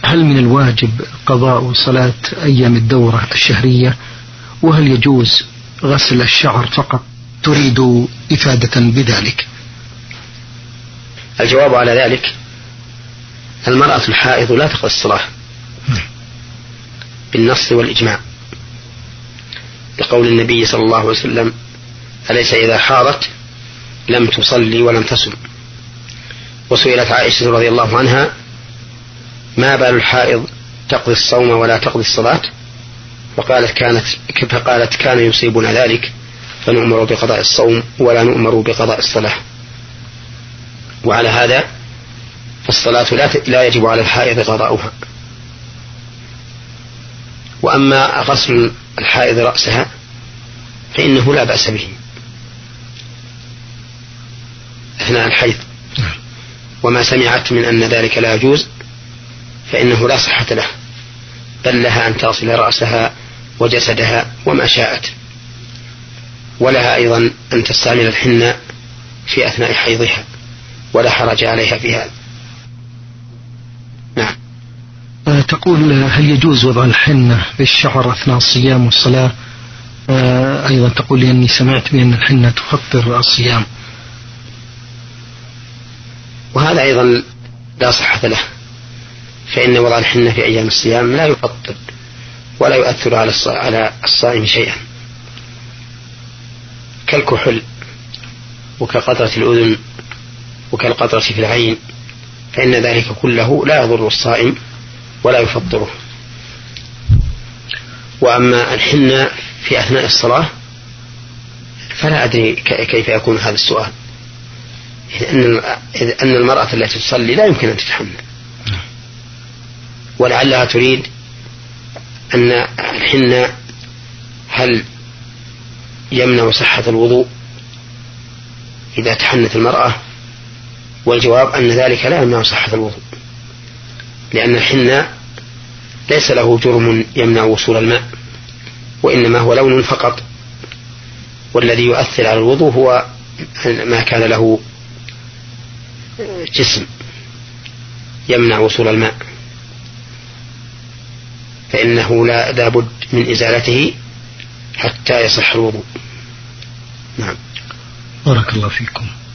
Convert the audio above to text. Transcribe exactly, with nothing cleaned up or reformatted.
هل من الواجب قضاء صلاة أيام الدورة الشهرية؟ وهل يجوز غسل الشعر فقط؟ تريد إفادة بذلك. الجواب على ذلك: المرأة الحائض لا تقضي الصلاة بالنص والإجماع، لقول النبي صلى الله عليه وسلم: أليس إذا حاضت لم تصلي ولم تصم. وسئلت عائشة رضي الله عنها: ما بال الحائض تقضي الصوم ولا تقضي الصلاة؟ فقالت كانت فقالت كان يصيبنا ذلك فنؤمر بقضاء الصوم ولا نؤمر بقضاء الصلاة. وعلى هذا فالصلاة لا يجب على الحائض قضاؤها. وأما غسل الحائض رأسها فإنه لا بأس به أثناء الحيض، وما سمعت من أن ذلك لا يجوز فإنه لا صحة له، بل لها أن تغسل رأسها وجسدها وما شاءت، ولها أيضا أن تستعمل الحنة في أثناء حيضها ولا حرج عليها في هذا. نعم. تقول: هل يجوز وضع الحنة في الشعر أثناء الصيام والصلاة؟ أيضا تقول لي أني سمعت بأن الحنة تفطر الصيام، وهذا أيضا لا صحة له، فإن وضع الحنة في أيام الصيام لا يفطر ولا يؤثر على الصائم شيئا، كالكحل وكقطرة الأذن وكالقطرة في العين، فإن ذلك كله لا يضر الصائم ولا يفطره. وأما الحنة في أثناء الصلاة فلا أدري كيف يكون هذا السؤال، إذ أن المرأة التي تصلي لا يمكن أن تتحنى، ولعلها تريد أن الحنة هل يمنع صحة الوضوء إذا تحنت المرأة؟ والجواب أن ذلك لا يمنع صحة الوضوء، لأن الحنة ليس له جرم يمنع وصول الماء، وإنما هو لون فقط، والذي يؤثر على الوضوء هو ما كان له جسم يمنع وصول الماء، فإنه لا لابد من إزالته حتى يصح الوضوء. نعم. بارك الله فيكم.